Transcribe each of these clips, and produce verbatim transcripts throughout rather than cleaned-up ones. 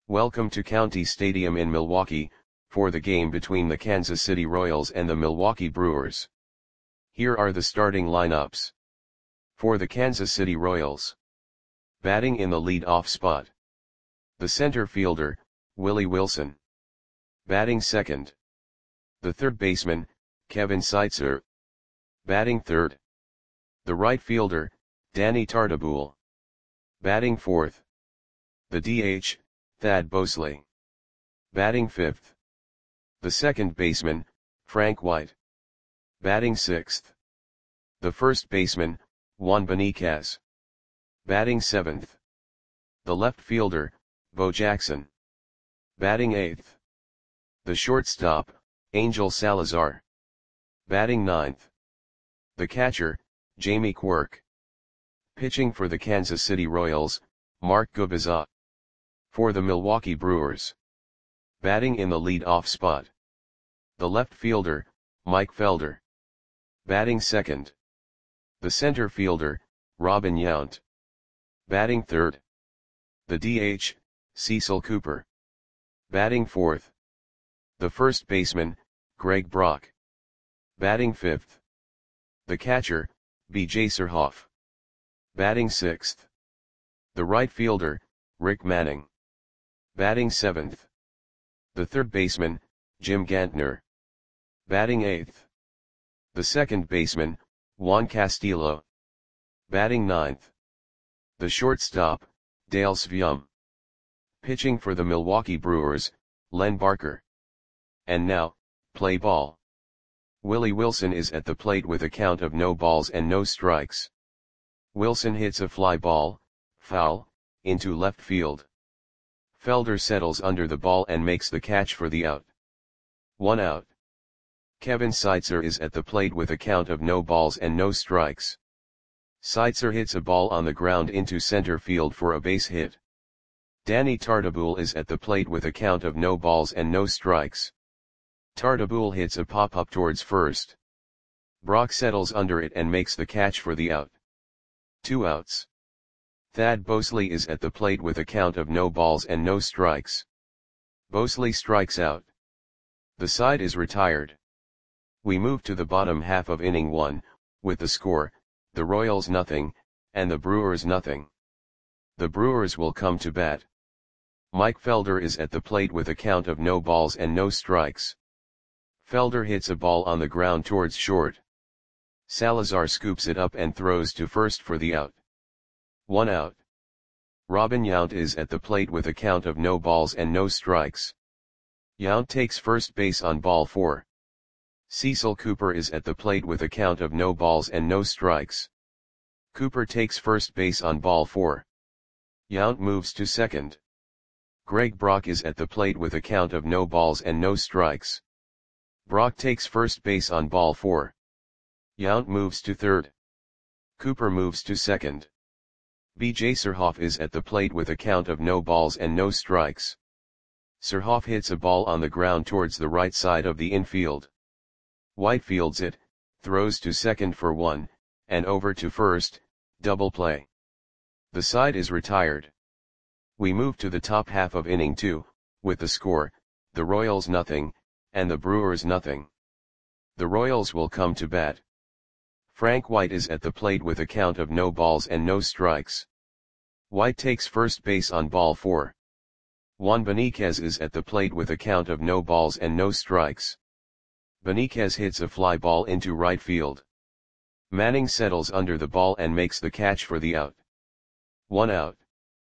Welcome to County Stadium in Milwaukee, for the game between the Kansas City Royals and the Milwaukee Brewers. Here are the starting lineups. For the Kansas City Royals. Batting in the lead-off spot. The center fielder, Willie Wilson. Batting second. The third baseman, Kevin Seitzer. Batting third. The right fielder, Danny Tartabull. Batting fourth. The D H, Thad Bosley. Batting fifth. The second baseman, Frank White. Batting sixth. The first baseman, Juan Beniquez. Batting seventh. The left fielder, Bo Jackson. Batting eighth. The shortstop, Angel Salazar. Batting ninth. The catcher, Jamie Quirk. Pitching for the Kansas City Royals, Mark Gubicza. For the Milwaukee Brewers. Batting in the lead-off spot. The left fielder, Mike Felder. Batting second. The center fielder, Robin Yount. Batting third. The D H, Cecil Cooper. Batting fourth. The first baseman, Greg Brock. Batting fifth. The catcher, B J Surhoff. Batting sixth. The right fielder, Rick Manning. Batting seventh. The third baseman, Jim Gantner. Batting eighth. The second baseman, Juan Castillo. Batting ninth. The shortstop, Dale Sveum. Pitching for the Milwaukee Brewers, Len Barker. And now, play ball. Willie Wilson is at the plate with a count of no balls and no strikes. Wilson hits a fly ball, foul, into left field. Felder settles under the ball and makes the catch for the out. One out. Kevin Seitzer is at the plate with a count of no balls and no strikes. Seitzer hits a ball on the ground into center field for a base hit. Danny Tartabull is at the plate with a count of no balls and no strikes. Tartabull hits a pop-up towards first. Brock settles under it and makes the catch for the out. Two outs. Thad Bosley is at the plate with a count of no balls and no strikes. Bosley strikes out. The side is retired. We move to the bottom half of inning one, with the score, the Royals nothing, and the Brewers nothing. The Brewers will come to bat. Mike Felder is at the plate with a count of no balls and no strikes. Felder hits a ball on the ground towards short. Salazar scoops it up and throws to first for the out. One out. Robin Yount is at the plate with a count of no balls and no strikes. Yount takes first base on ball four. Cecil Cooper is at the plate with a count of no balls and no strikes. Cooper takes first base on ball four. Yount moves to second. Greg Brock is at the plate with a count of no balls and no strikes. Brock takes first base on ball four. Yount moves to third. Cooper moves to second. B J Surhoff is at the plate with a count of no balls and no strikes. Surhoff hits a ball on the ground towards the right side of the infield. White fields it, throws to second for one, and over to first, double play. The side is retired. We move to the top half of inning two, with the score, the Royals nothing, and the Brewers nothing. The Royals will come to bat. Frank White is at the plate with a count of no balls and no strikes. White takes first base on ball four. Juan Beniquez is at the plate with a count of no balls and no strikes. Beniquez hits a fly ball into right field. Manning settles under the ball and makes the catch for the out. One out.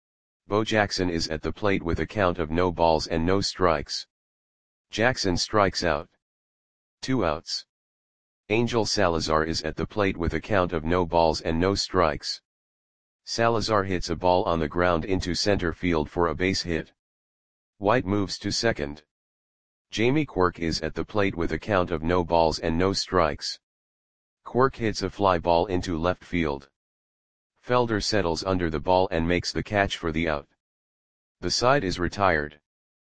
Bo Jackson is at the plate with a count of no balls and no strikes. Jackson strikes out. Two outs. Angel Salazar is at the plate with a count of no balls and no strikes. Salazar hits a ball on the ground into center field for a base hit. White moves to second. Jamie Quirk is at the plate with a count of no balls and no strikes. Quirk hits a fly ball into left field. Felder settles under the ball and makes the catch for the out. The side is retired.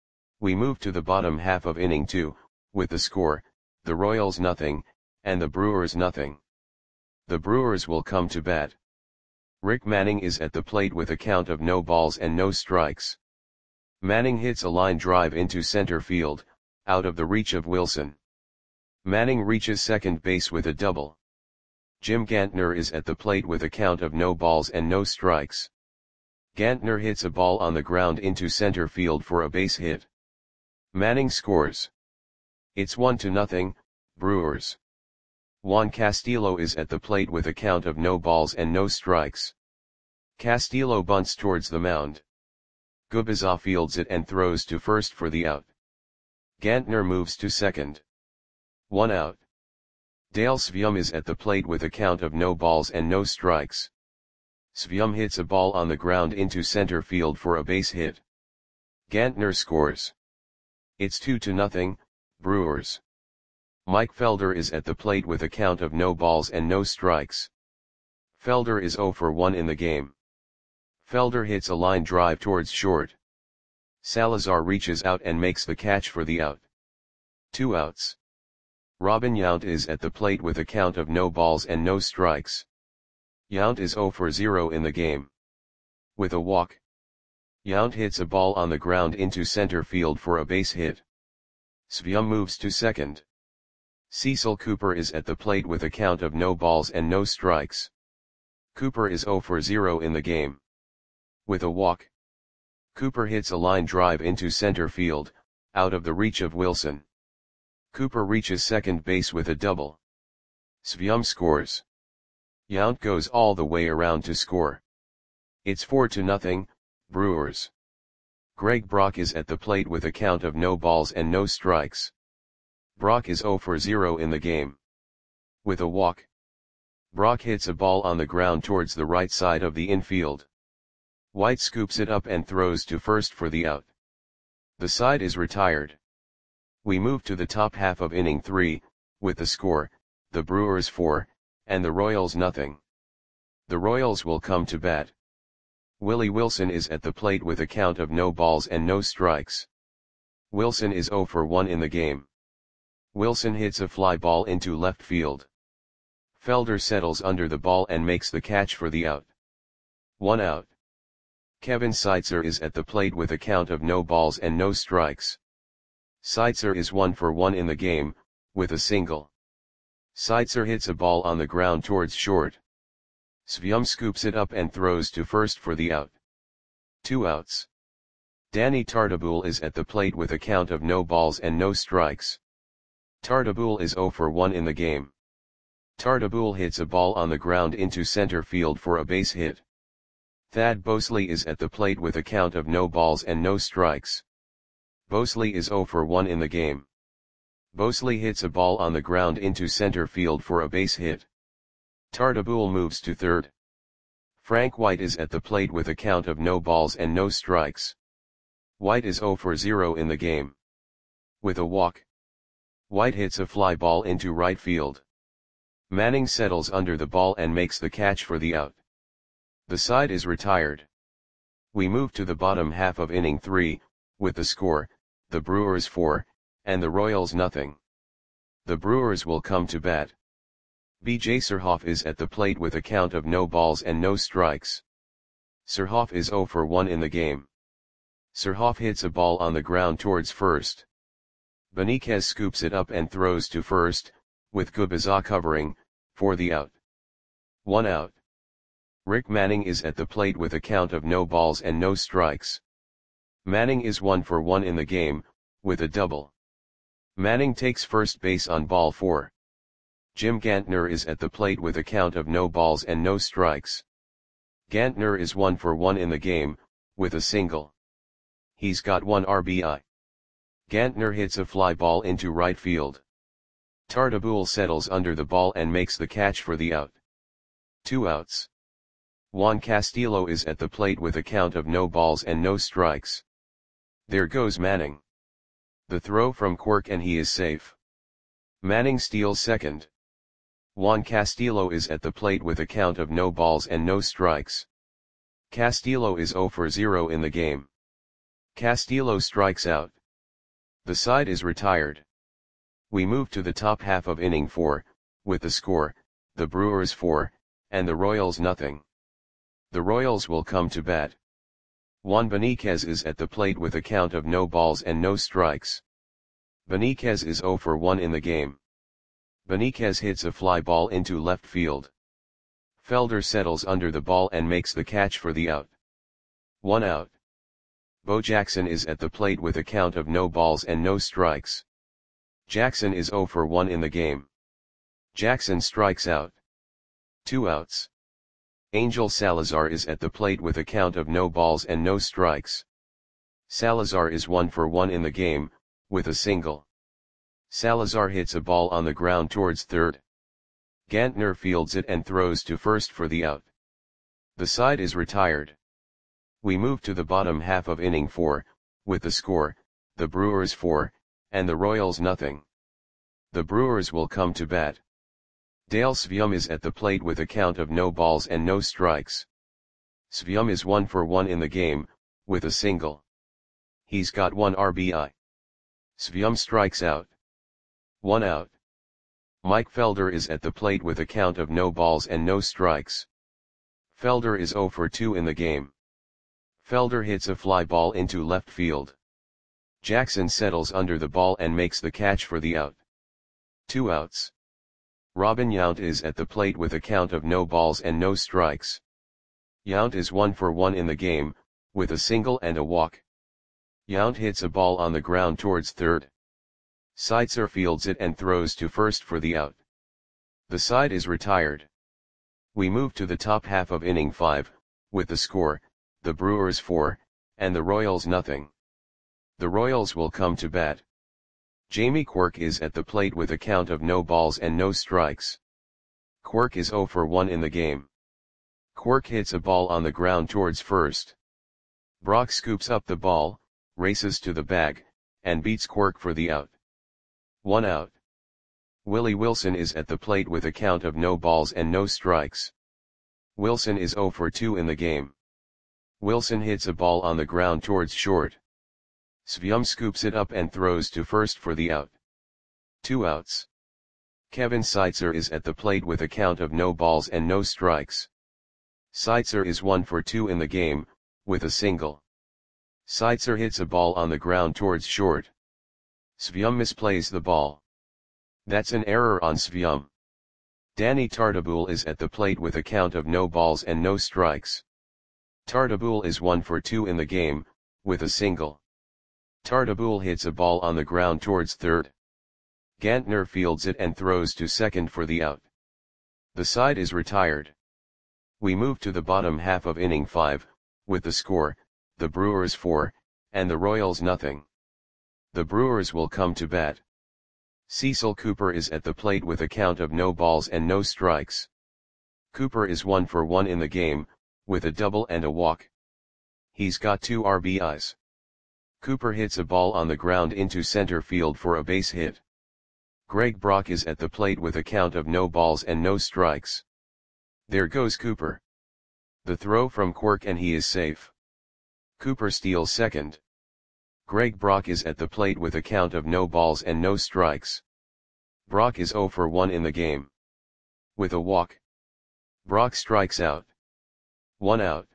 We move to the bottom half of inning two, with the score, the Royals nothing, and the Brewers nothing. The Brewers will come to bat. Rick Manning is at the plate with a count of no balls and no strikes. Manning hits a line drive into center field, out of the reach of Wilson. Manning reaches second base with a double. Jim Gantner is at the plate with a count of no balls and no strikes. Gantner hits a ball on the ground into center field for a base hit. Manning scores. It's one to nothing, Brewers. Juan Castillo is at the plate with a count of no balls and no strikes. Castillo bunts towards the mound. Gubicza fields it and throws to first for the out. Gantner moves to second. One out. Dale Sveum is at the plate with a count of no balls and no strikes. Sveum hits a ball on the ground into center field for a base hit. Gantner scores. It's two to nothing, Brewers. Mike Felder is at the plate with a count of no balls and no strikes. Felder is oh for one in the game. Felder hits a line drive towards short. Salazar reaches out and makes the catch for the out. Two outs. Robin Yount is at the plate with a count of no balls and no strikes. Yount is oh for zero in the game. With a walk. Yount hits a ball on the ground into center field for a base hit. Sveum moves to second. Cecil Cooper is at the plate with a count of no balls and no strikes. Cooper is oh for zero in the game. With a walk. Cooper hits a line drive into center field, out of the reach of Wilson. Cooper reaches second base with a double. Sveum scores. Yount goes all the way around to score. It's four to nothing, Brewers. Greg Brock is at the plate with a count of no balls and no strikes. Brock is oh for zero in the game. With a walk. Brock hits a ball on the ground towards the right side of the infield. White scoops it up and throws to first for the out. The side is retired. We move to the top half of inning three, with the score, the Brewers four, and the Royals nothing. The Royals will come to bat. Willie Wilson is at the plate with a count of no balls and no strikes. Wilson is oh for one in the game. Wilson hits a fly ball into left field. Felder settles under the ball and makes the catch for the out. One out. Kevin Seitzer is at the plate with a count of no balls and no strikes. Seitzer is one for one in the game, with a single. Seitzer hits a ball on the ground towards short. Sveum scoops it up and throws to first for the out. Two outs. Danny Tartabull is at the plate with a count of no balls and no strikes. Tartabull is oh for one in the game. Tartabull hits a ball on the ground into center field for a base hit. Thad Bosley is at the plate with a count of no balls and no strikes. Bosley is oh for one in the game. Bosley hits a ball on the ground into center field for a base hit. Tartabull moves to third. Frank White is at the plate with a count of no balls and no strikes. White is oh for zero in the game. With a walk. White hits a fly ball into right field. Manning settles under the ball and makes the catch for the out. The side is retired. We move to the bottom half of inning three, with the score, the Brewers four, and the Royals nothing. The Brewers will come to bat. B J Surhoff is at the plate with a count of no balls and no strikes. Surhoff is oh for one in the game. Surhoff hits a ball on the ground towards first. Benitez scoops it up and throws to first, with Gubicza covering, for the out. One out. Rick Manning is at the plate with a count of no balls and no strikes. Manning is one for one in the game, with a double. Manning takes first base on ball four. Jim Gantner is at the plate with a count of no balls and no strikes. Gantner is one for one in the game, with a single. He's got one R B I. Gantner hits a fly ball into right field. Tartabull settles under the ball and makes the catch for the out. Two outs. Juan Castillo is at the plate with a count of no balls and no strikes. There goes Manning. The throw from Quirk and he is safe. Manning steals second. Juan Castillo is at the plate with a count of no balls and no strikes. Castillo is oh for zero in the game. Castillo strikes out. The side is retired. We move to the top half of inning four, with the score, the Brewers four, and the Royals nothing. The Royals will come to bat. Juan Beniquez is at the plate with a count of no balls and no strikes. Beniquez is zero for one in the game. Beniquez hits a fly ball into left field. Felder settles under the ball and makes the catch for the out. One out. Bo Jackson is at the plate with a count of no balls and no strikes. Jackson is zero for one in the game. Jackson strikes out. Two outs. Angel Salazar is at the plate with a count of no balls and no strikes. Salazar is one for one in the game, with a single. Salazar hits a ball on the ground towards third. Gantner fields it and throws to first for the out. The side is retired. We move to the bottom half of inning four, with the score, the Brewers four, and the Royals nothing. The Brewers will come to bat. Dale Svium is at the plate with a count of no balls and no strikes. Svium is one for one in the game, with a single. He's got one R B I. Svium strikes out. One out. Mike Felder is at the plate with a count of no balls and no strikes. Felder is zero for two in the game. Felder hits a fly ball into left field. Jackson settles under the ball and makes the catch for the out. Two outs. Robin Yount is at the plate with a count of no balls and no strikes. Yount is one for one in the game, with a single and a walk. Yount hits a ball on the ground towards third. Seitzer fields it and throws to first for the out. The side is retired. We move to the top half of inning five, with the score, the Brewers four, and the Royals nothing. The Royals will come to bat. Jamie Quirk is at the plate with a count of no balls and no strikes. Quirk is zero for one in the game. Quirk hits a ball on the ground towards first. Brock scoops up the ball, races to the bag, and beats Quirk for the out. One out. Willie Wilson is at the plate with a count of no balls and no strikes. Wilson is zero for two in the game. Wilson hits a ball on the ground towards short. Svium scoops it up and throws to first for the out. Two outs. Kevin Seitzer is at the plate with a count of no balls and no strikes. Seitzer is one for two in the game, with a single. Seitzer hits a ball on the ground towards short. Svium misplays the ball. That's an error on Svium. Danny Tartabull is at the plate with a count of no balls and no strikes. Tartabull is one for two in the game, with a single. Tartabull hits a ball on the ground towards third. Gantner fields it and throws to second for the out. The side is retired. We move to the bottom half of inning five, with the score, the Brewers four, and the Royals nothing. The Brewers will come to bat. Cecil Cooper is at the plate with a count of no balls and no strikes. Cooper is one for one in the game, with a double and a walk. He's got two R B Is. Cooper hits a ball on the ground into center field for a base hit. Greg Brock is at the plate with a count of no balls and no strikes. There goes Cooper. The throw from Quirk and he is safe. Cooper steals second. Greg Brock is at the plate with a count of no balls and no strikes. Brock is zero for one in the game. With a walk. Brock strikes out. One out.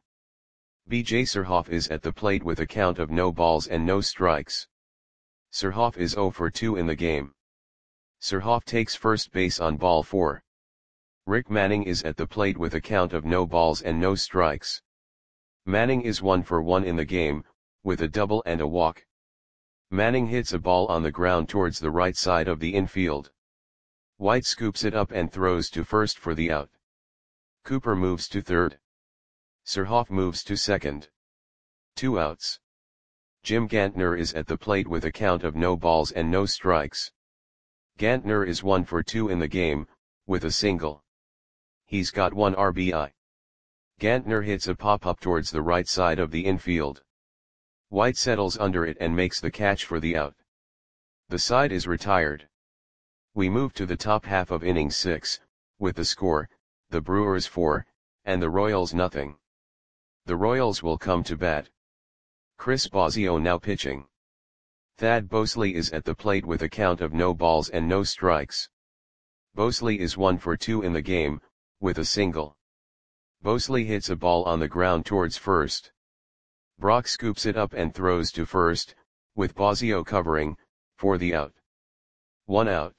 B J Surhoff is at the plate with a count of no balls and no strikes. Surhoff is zero for two in the game. Surhoff takes first base on ball four. Rick Manning is at the plate with a count of no balls and no strikes. Manning is one for one in the game, with a double and a walk. Manning hits a ball on the ground towards the right side of the infield. White scoops it up and throws to first for the out. Cooper moves to third. Surhoff moves to second. Two outs. Jim Gantner is at the plate with a count of no balls and no strikes. Gantner is one for two in the game, with a single. He's got one R B I. Gantner hits a pop-up towards the right side of the infield. White settles under it and makes the catch for the out. The side is retired. We move to the top half of inning six, with the score, the Brewers four, and the Royals nothing. The Royals will come to bat. Chris Bosio now pitching. Thad Bosley is at the plate with a count of no balls and no strikes. Bosley is one for two in the game, with a single. Bosley hits a ball on the ground towards first. Brock scoops it up and throws to first, with Bosio covering, for the out. One out.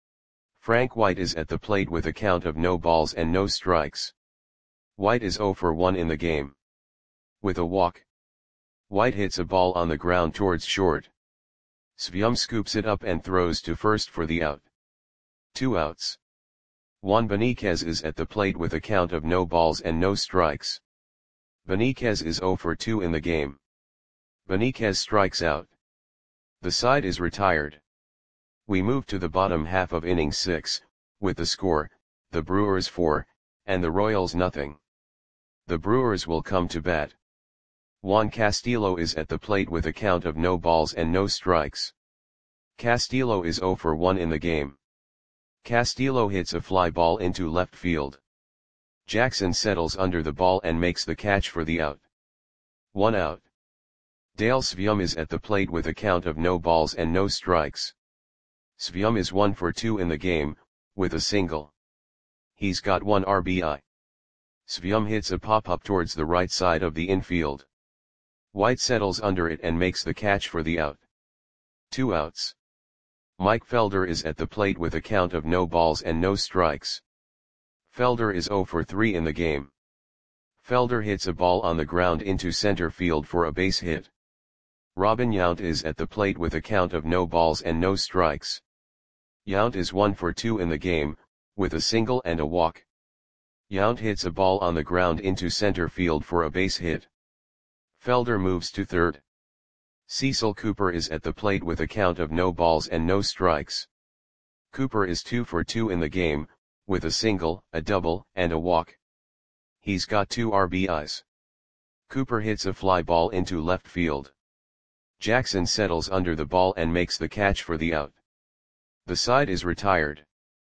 Frank White is at the plate with a count of no balls and no strikes. White is oh for one in the game. With a walk. White hits a ball on the ground towards short. Svium scoops it up and throws to first for the out. Two outs. Juan Beniquez is at the plate with a count of no balls and no strikes. Beniquez is oh for two in the game. Beniquez strikes out. The side is retired. We move to the bottom half of inning six, with the score, the Brewers four, and the Royals nothing. The Brewers will come to bat. Juan Castillo is at the plate with a count of no balls and no strikes. Castillo is oh for one in the game. Castillo hits a fly ball into left field. Jackson settles under the ball and makes the catch for the out. One out. Dale Svium is at the plate with a count of no balls and no strikes. Svium is one for two in the game, with a single. He's got one R B I. Svium hits a pop-up towards the right side of the infield. White settles under it and makes the catch for the out. Two outs. Mike Felder is at the plate with a count of no balls and no strikes. Felder is oh for three in the game. Felder hits a ball on the ground into center field for a base hit. Robin Yount is at the plate with a count of no balls and no strikes. Yount is one for two in the game, with a single and a walk. Yount hits a ball on the ground into center field for a base hit. Felder moves to third. Cecil Cooper is at the plate with a count of no balls and no strikes. Cooper is two for two in the game, with a single, a double, and a walk. He's got two R B Is. Cooper hits a fly ball into left field. Jackson settles under the ball and makes the catch for the out. The side is retired.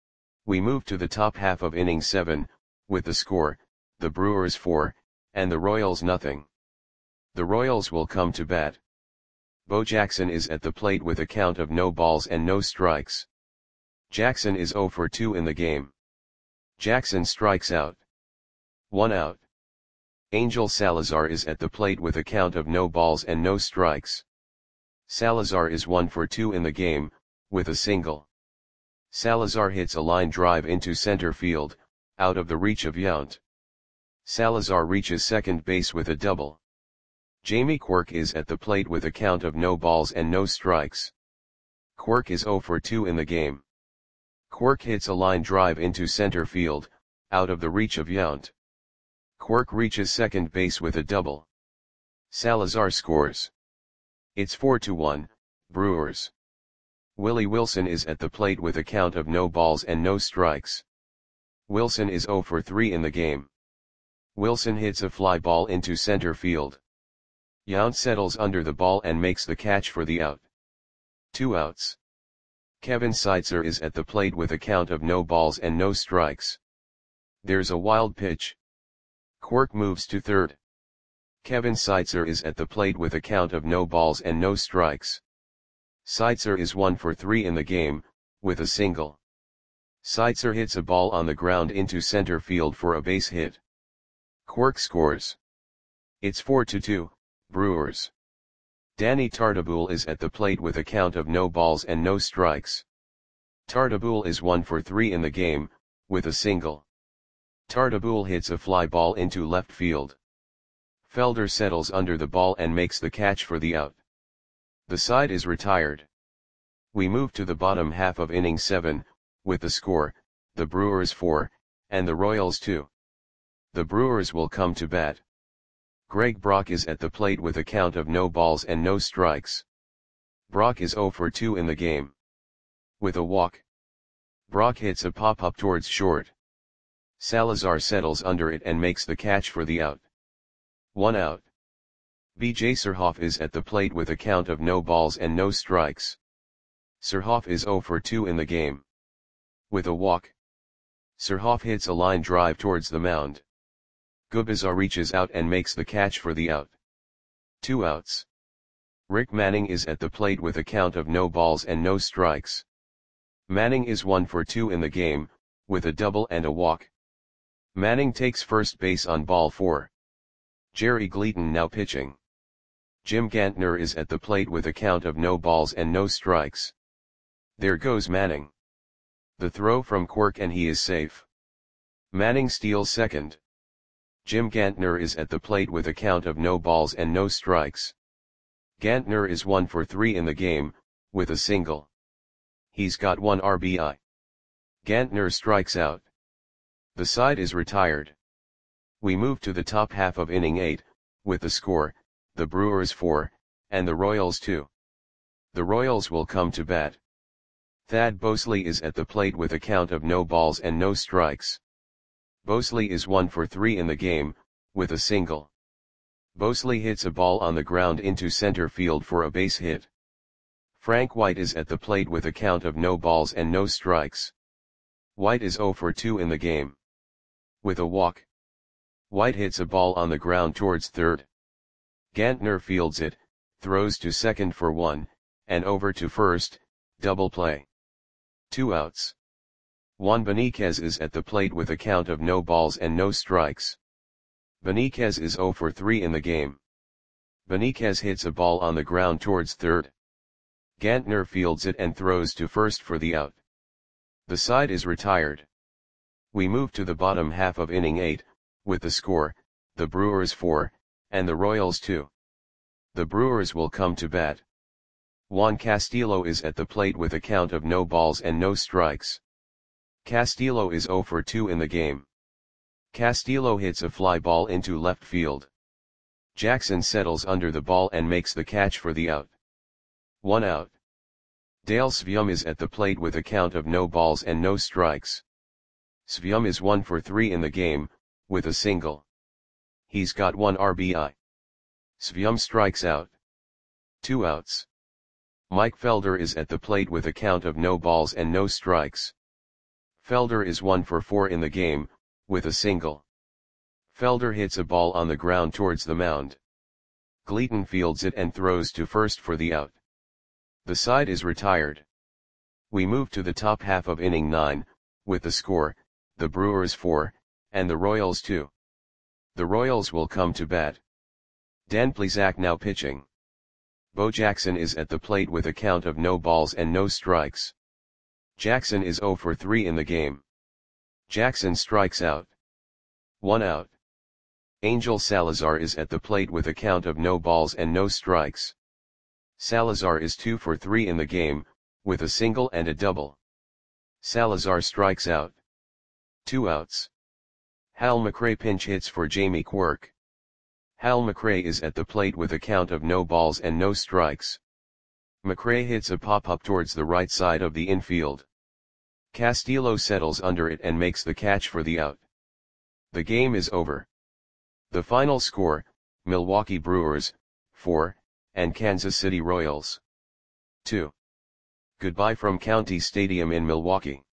We move to the top half of inning seven, with the score, the Brewers four, and the Royals nothing. The Royals will come to bat. Bo Jackson is at the plate with a count of no balls and no strikes. Jackson is oh for two in the game. Jackson strikes out. One out. Angel Salazar is at the plate with a count of no balls and no strikes. Salazar is one for two in the game, with a single. Salazar hits a line drive into center field, out of the reach of Yount. Salazar reaches second base with a double. Jamie Quirk is at the plate with a count of no balls and no strikes. Quirk is oh for two in the game. Quirk hits a line drive into center field, out of the reach of Yount. Quirk reaches second base with a double. Salazar scores. It's four to one, Brewers. Willie Wilson is at the plate with a count of no balls and no strikes. Wilson is oh for three in the game. Wilson hits a fly ball into center field. Yount settles under the ball and makes the catch for the out. Two outs. Kevin Seitzer is at the plate with a count of no balls and no strikes. There's a wild pitch. Quirk moves to third. Kevin Seitzer is at the plate with a count of no balls and no strikes. Seitzer is one for three in the game, with a single. Seitzer hits a ball on the ground into center field for a base hit. Quirk scores. It's four to two, Brewers. Danny Tartabull is at the plate with a count of no balls and no strikes. Tartabull is one for three in the game, with a single. Tartabull hits a fly ball into left field. Felder settles under the ball and makes the catch for the out. The side is retired. We move to the bottom half of inning seven, with the score, the Brewers four, and the Royals two. The Brewers will come to bat. Greg Brock is at the plate with a count of no balls and no strikes. Brock is oh for two in the game. With a walk. Brock hits a pop-up towards short. Salazar settles under it and makes the catch for the out. One out. B J Surhoff is at the plate with a count of no balls and no strikes. Surhoff is oh for two in the game. With a walk. Surhoff hits a line drive towards the mound. Gubicza reaches out and makes the catch for the out. Two outs. Rick Manning is at the plate with a count of no balls and no strikes. Manning is one for two in the game, with a double and a walk. Manning takes first base on ball four. Jerry Gleaton now pitching. Jim Gantner is at the plate with a count of no balls and no strikes. There goes Manning. The throw from Quirk and he is safe. Manning steals second. Jim Gantner is at the plate with a count of no balls and no strikes. Gantner is one for three in the game, with a single. He's got one R B I. Gantner strikes out. The side is retired. We move to the top half of inning eight, with the score, the Brewers four, and the Royals two. The Royals will come to bat. Thad Bosley is at the plate with a count of no balls and no strikes. Bosley is one for three in the game, with a single. Bosley hits a ball on the ground into center field for a base hit. Frank White is at the plate with a count of no balls and no strikes. White is zero for two in the game. With a walk. White hits a ball on the ground towards third. Gantner fields it, throws to second for one, and over to first, double play. Two outs. Juan Beniquez is at the plate with a count of no balls and no strikes. Beniquez is zero for three in the game. Beniquez hits a ball on the ground towards third. Gantner fields it and throws to first for the out. The side is retired. We move to the bottom half of inning eight, with the score, the Brewers four, and the Royals two. The Brewers will come to bat. Juan Castillo is at the plate with a count of no balls and no strikes. Castillo is zero for two in the game. Castillo hits a fly ball into left field. Jackson settles under the ball and makes the catch for the out. One out. Dale Sveum is at the plate with a count of no balls and no strikes. Sveum is one for three in the game, with a single. He's got one R B I. Sveum strikes out. Two outs. Mike Felder is at the plate with a count of no balls and no strikes. Felder is one for four in the game, with a single. Felder hits a ball on the ground towards the mound. Gleaton fields it and throws to first for the out. The side is retired. We move to the top half of inning nine, with the score, the Brewers four, and the Royals two. The Royals will come to bat. Dan Plesac now pitching. Bo Jackson is at the plate with a count of no balls and no strikes. Jackson is zero for three in the game. Jackson strikes out. One out. Angel Salazar is at the plate with a count of no balls and no strikes. Salazar is two for three in the game, with a single and a double. Salazar strikes out. Two outs. Hal McRae pinch hits for Jamie Quirk. Hal McRae is at the plate with a count of no balls and no strikes. McRae hits a pop-up towards the right side of the infield. Castillo settles under it and makes the catch for the out. The game is over. The final score, Milwaukee Brewers, four, and Kansas City Royals, two. Goodbye from County Stadium in Milwaukee.